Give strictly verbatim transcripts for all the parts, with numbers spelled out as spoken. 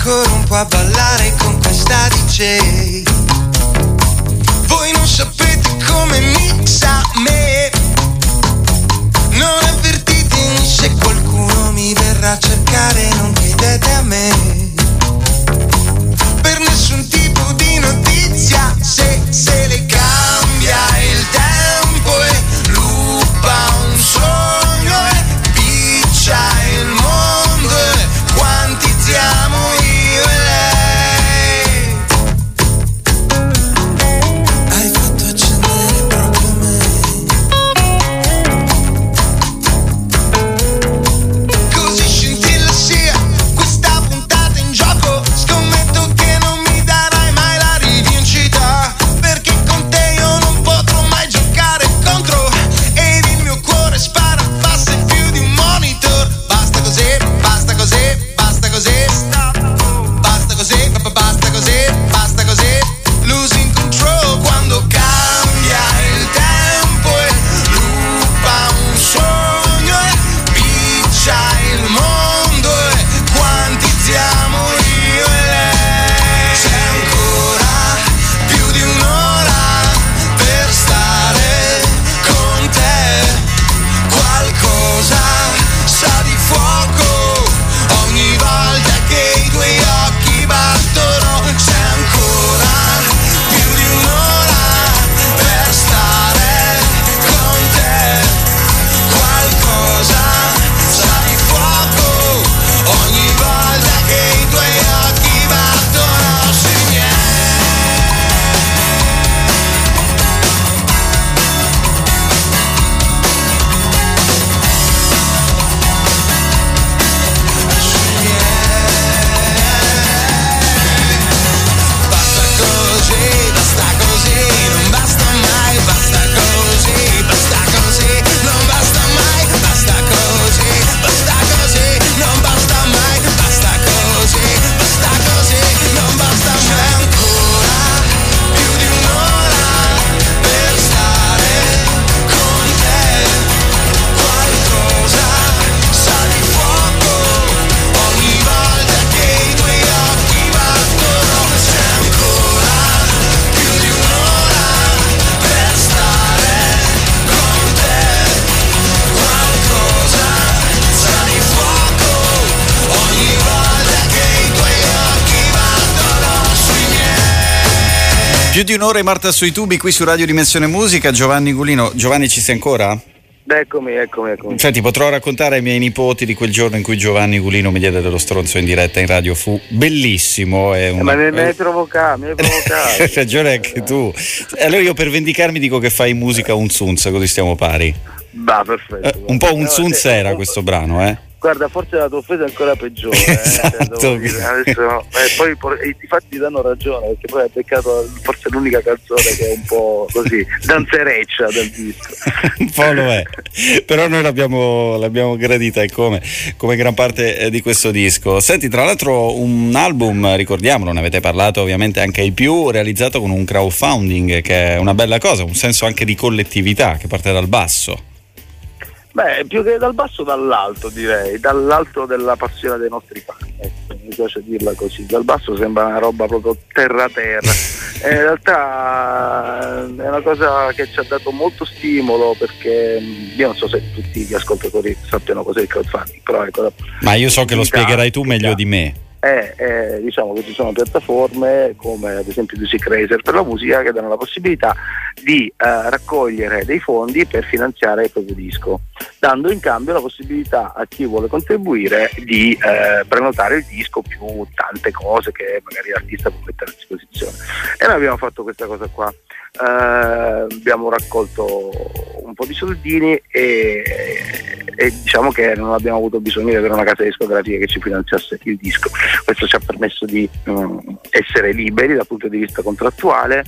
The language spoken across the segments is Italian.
ancora un po' a ballare con questa D J. Voi non sapete come mixa me, non avvertitemi se qualcuno mi verrà a cercare, non chiedete a me per nessun tipo di notizia, se se le cambia il tempo e lupa un sogno e piccia il mondo e quantizziamo io e lei. Hai fatto accendere proprio me, così scintilla sia questa puntata in gioco, scommetto che non mi darai mai la rivincita, perché con te io non potrò mai giocare contro, ed il mio cuore spara, passa più di un monitor. Basta così, basta così, basta così, basta così, basta così, basta così, losing control quando cambia il tempo e ruba un sogno e piccia il mondo e quantizziamo io e lei. C'è ancora più di un'ora per stare con te, qualcosa sa di fuoco ogni volta che i tuoi occhi battono. C'è ancora più di un'ora per stare con te, qualcosa sa di fuoco ogni volta che i tuoi occhi battono sui miei. Basta così, basta così, non basta mai, basta così, basta così, non basta mai, basta così, basta così, non basta mai, basta così, basta così, non basta mai. C'è ancora più di un'ora per stare con te, qualcosa sa di fuoco ogni volta che i tuoi occhi battono. C'è ancora più di un'ora per stare con te, qualcosa sa di fuoco ogni volta che i tuoi occhi battono sui miei. Più di un'ora e Marta sui tubi qui su Radio Dimensione Musica. Giovanni Gulino. Giovanni, ci sei ancora? Eccomi, eccomi, eccomi. Senti, potrò raccontare ai miei nipoti di quel giorno in cui Giovanni Gulino mi diede dello stronzo in diretta in radio. Fu bellissimo. È un... Eh, ma mi hai provocato, mi hai provocato. Hai ragione anche tu. Allora io per vendicarmi dico che fai musica unzunza, così stiamo pari. Bah, perfetto. Eh, un po' unzunza era questo brano, eh? Guarda, forse la tua offesa è ancora peggiore. Eh? Esatto. Cioè, dire, adesso, eh, poi i difatti danno ragione, perché poi hai beccato forse l'unica canzone che è un po' così danzereccia del disco. Un po' lo è, però noi l'abbiamo, l'abbiamo gradita, e come, come gran parte eh, di questo disco. Senti, tra l'altro un album, ricordiamolo, ne avete parlato ovviamente anche ai più, realizzato con un crowdfunding, che è una bella cosa, un senso anche di collettività che parte dal basso. Beh, più che dal basso, dall'alto, direi, dall'alto della passione dei nostri fan, ecco, mi piace dirla così. Dal basso sembra una roba proprio terra terra, e in realtà è una cosa che ci ha dato molto stimolo, perché io non so se tutti gli ascoltatori sappiano cos'è il crowdfunding, però ecco, ma io so che lo spiegherai tu meglio di me. Eh, eh, diciamo che ci sono piattaforme come ad esempio Music Racer per la musica, che danno la possibilità di eh, raccogliere dei fondi per finanziare il proprio disco, dando in cambio la possibilità a chi vuole contribuire di eh, prenotare il disco più tante cose che magari l'artista può mettere a disposizione. E noi abbiamo fatto questa cosa qua. Uh, abbiamo raccolto un po' di soldini e, e diciamo che non abbiamo avuto bisogno di avere una casa discografica che ci finanziasse il disco. Questo ci ha permesso di um, essere liberi dal punto di vista contrattuale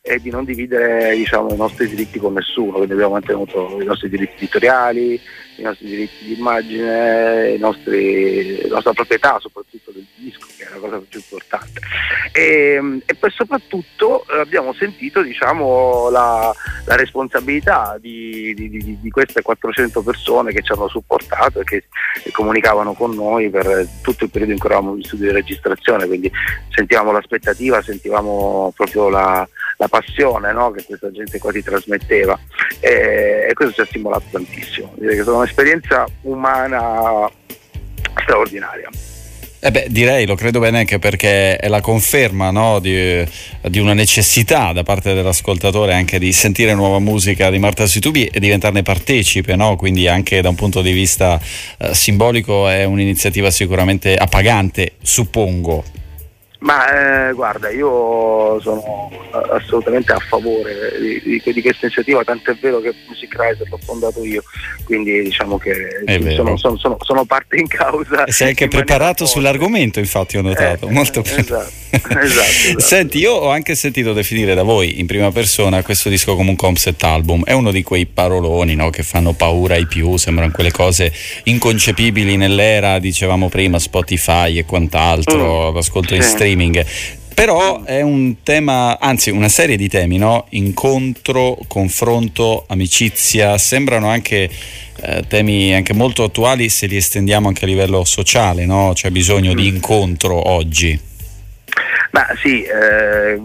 e di non dividere, diciamo, i nostri diritti con nessuno, quindi abbiamo mantenuto i nostri diritti editoriali, i nostri diritti di immagine, i nostri, la nostra proprietà soprattutto del disco, che è la cosa più importante, e, e poi soprattutto abbiamo sentito, diciamo, la, la responsabilità di, di, di, di queste quattrocento persone che ci hanno supportato e che e comunicavano con noi per tutto il periodo in cui eravamo in studio di registrazione, quindi sentivamo l'aspettativa, sentivamo proprio la, la passione, no, che questa gente qua ti trasmetteva, e, e questo ci ha stimolato tantissimo. Direi che è stata un'esperienza umana straordinaria. Eh beh, direi, lo credo bene, anche perché è la conferma, no, di, di una necessità da parte dell'ascoltatore anche di sentire nuova musica di Marta sui tubi e diventarne partecipe, no? Quindi anche da un punto di vista eh, simbolico è un'iniziativa sicuramente appagante, suppongo. Ma eh, guarda, io sono assolutamente a favore di, di, di questa iniziativa, tant'è vero che Music Riser l'ho fondato io, quindi diciamo che sono, sono, sono, sono parte in causa. E sei anche preparato sull'argomento, infatti ho notato, eh, molto eh, esatto, esatto, esatto. Senti, io ho anche sentito definire da voi in prima persona questo disco come un concept album, è uno di quei paroloni, no, che fanno paura ai più, sembrano quelle cose inconcepibili nell'era, dicevamo prima, Spotify e quant'altro, mm, l'ascolto in streaming. Però è un tema, anzi una serie di temi, no? Incontro, confronto, amicizia, sembrano anche eh, temi anche molto attuali se li estendiamo anche a livello sociale, no? C'è bisogno mm. di incontro oggi. Ma sì, eh,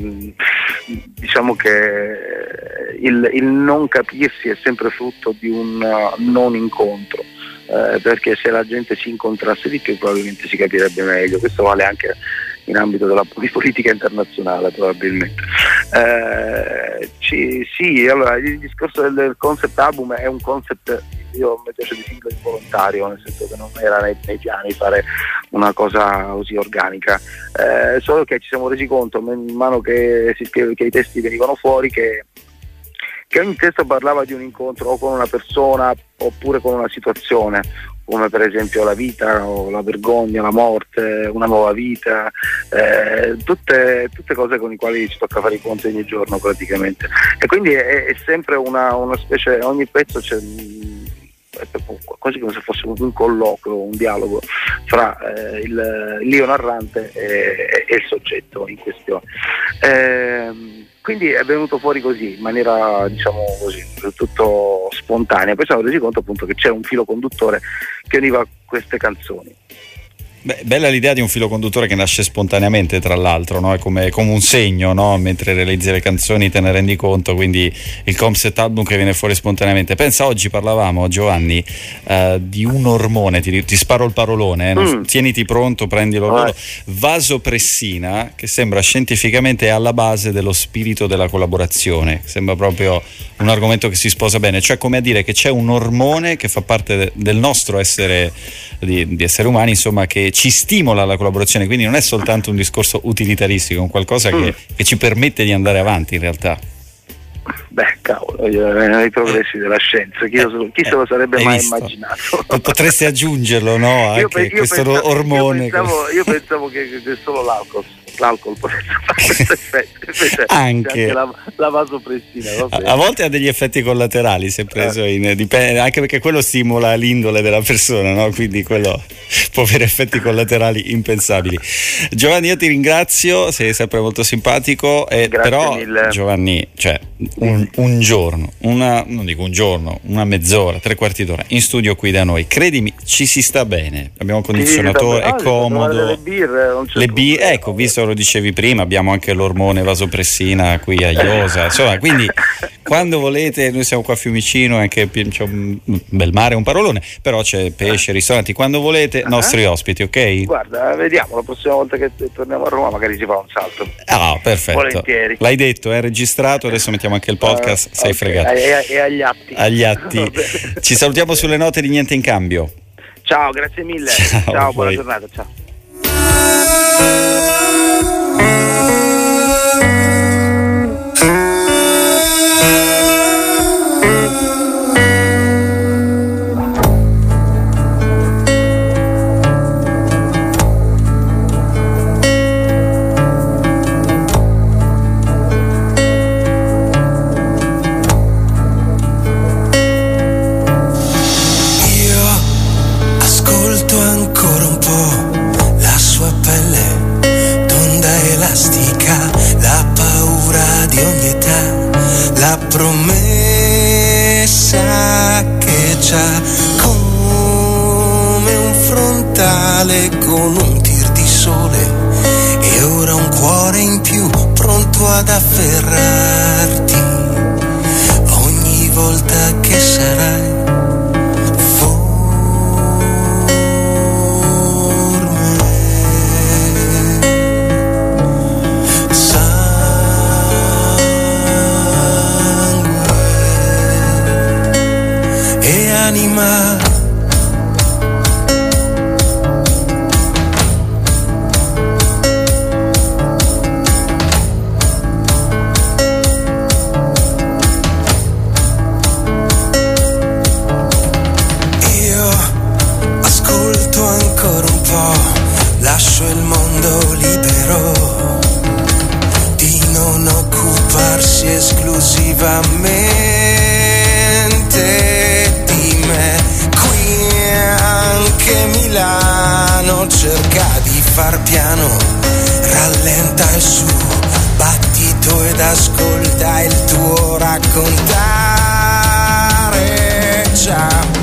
diciamo che il, il non capirsi è sempre frutto di un non incontro. Eh, perché se la gente si incontrasse di più probabilmente si capirebbe meglio. Questo vale anche in ambito della di politica internazionale, probabilmente. Eh, ci, sì, allora il discorso del, del concept album è un concept, io mi piace definirlo involontario, nel senso che non era nei, nei piani fare una cosa così organica, eh, solo che ci siamo resi conto man mano che, si scrive, che i testi venivano fuori che che ogni testo parlava di un incontro o con una persona oppure con una situazione, come per esempio la vita o la vergogna, la morte, una nuova vita, eh, tutte, tutte cose con le quali ci tocca fare i conti ogni giorno praticamente. E quindi è, è sempre una, una specie, ogni pezzo c'è quasi come se fosse un colloquio, un dialogo fra eh, il, l'io narrante e, e il soggetto in questione. Eh, quindi è venuto fuori così, in maniera, diciamo così, tutto spontanea. Poi siamo resi conto appunto che c'è un filo conduttore che univa queste canzoni. Beh, bella l'idea di un filo conduttore che nasce spontaneamente, tra l'altro, no? È come, come un segno, no? Mentre realizzi le canzoni te ne rendi conto, quindi il concept album che viene fuori spontaneamente. Pensa, oggi parlavamo, Giovanni, uh, di un ormone, ti, ti sparo il parolone, eh? mm. tieniti pronto, prendilo al volo, vasopressina, che sembra scientificamente alla base dello spirito della collaborazione, sembra proprio un argomento che si sposa bene, cioè come a dire che c'è un ormone che fa parte de, del nostro essere, di, di esseri umani, insomma, che ci stimola la collaborazione, quindi non è soltanto un discorso utilitaristico, è un qualcosa mm. che, che ci permette di andare avanti in realtà. Beh, cavolo, io, i progressi della scienza, chi, eh, lo, chi eh, se lo sarebbe mai visto? Immaginato? Potresti aggiungerlo, no? Anche io, io questo pensavo, ormone. Io pensavo, io pensavo che, che solo l'alcol, l'alcol potesse fare questo effetto, invece anche, anche la, la vasopressina. A, a volte ha degli effetti collaterali, se preso eh. in, dipende, anche perché quello stimola l'indole della persona, no? Quindi quello può avere effetti collaterali impensabili. Giovanni, io ti ringrazio, sei sempre molto simpatico, eh, però mille. Giovanni, cioè un, un giorno, una, non dico un giorno, una mezz'ora, tre quarti d'ora in studio qui da noi, credimi, ci si sta bene, abbiamo un condizionatore, sì, è comodo, le birre, non c'è le birre, ecco, visto lo dicevi prima, abbiamo anche l'ormone vasopressina qui a Iosa, insomma, quindi quando volete, noi siamo qua a Fiumicino, anche c'è un bel mare, un parolone, però c'è pesce, ristoranti, quando volete, nostri ospiti, ok? Guarda, vediamo, la prossima volta che torniamo a Roma magari si fa un salto. Ah, perfetto. Volentieri. L'hai detto, è registrato, adesso mettiamo anche il podcast, uh, sei okay. fregato. E, e agli atti. Agli atti. Ci salutiamo sulle note di Niente in Cambio. Ciao, grazie mille. Ciao, Ciao buona giornata, ciao. mare con un tir di sole e ora un cuore in più pronto ad afferrarti ogni volta che sarai anima. Io ascolto ancora un po', lascio il mondo libero di non occuparsi esclusivamente Milano cerca di far piano, rallenta il suo battito ed ascolta il tuo raccontare. Ciao.